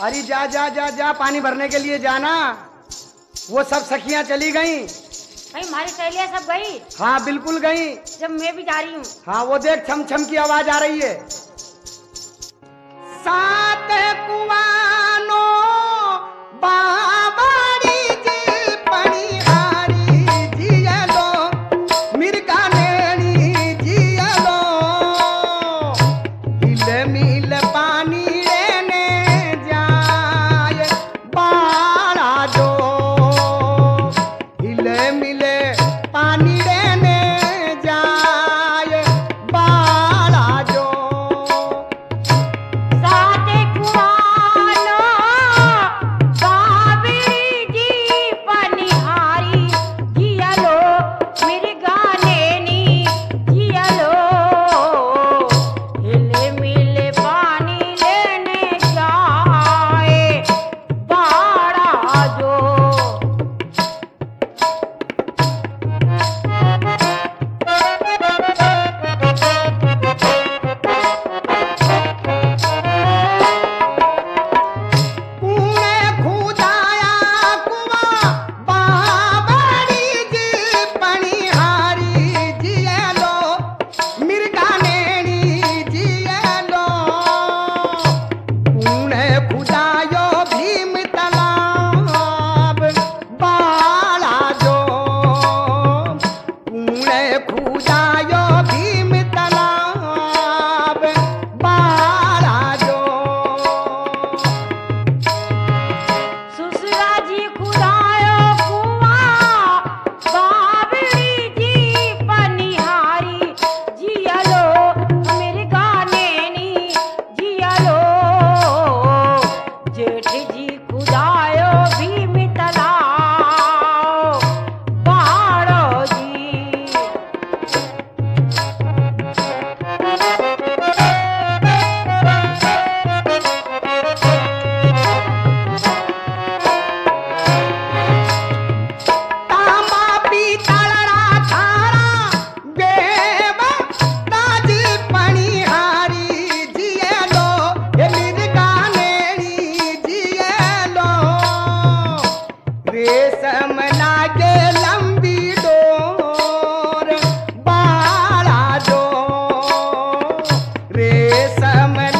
अरे जा जा जा जा पानी भरने के लिए जाना। वो सब सखियां चली गईं। भाई हमारी सहेलियां सब गई। हाँ बिल्कुल गई। जब मैं भी जा रही हूँ। हाँ वो देख छम छम की आवाज आ रही है। सात कुआनो बाबाड़ी जी पनिहारी जियलो मिर्गा नेड़ी जियलो हिल मिल पानी लेने जाए बाड़ा जो हिल मिले पानी लेने जाए बाड़ा जो साते कुआनो बाबरी जी पनिहारी जियलो मिर्गा नेनी जियलो हिले मिले पानी लेने जाए बाड़ा जो। कूड़े खुदाया कुआ बाबाड़ी जी पनिहारी जियलो मिर्गा नेड़ी जियलो कूड़े खुदायो भीम तालाब बाड़ा जो कूड़े खुदायो भीम तालाब बाड़ा जो ससुरा जी खुदायो कुआ बाबरी जी पनिहारी जियलो मिर्गा नेनी जियलो जेठ जी खुदायो भीम तालाब बाड़ो जी। तांबा पीतल थारा देव ताज पनिहारी जियलो हे मिर्गा नेड़ी जियलो रेशम लागे लंबी डोर बाड़ा जो रेशम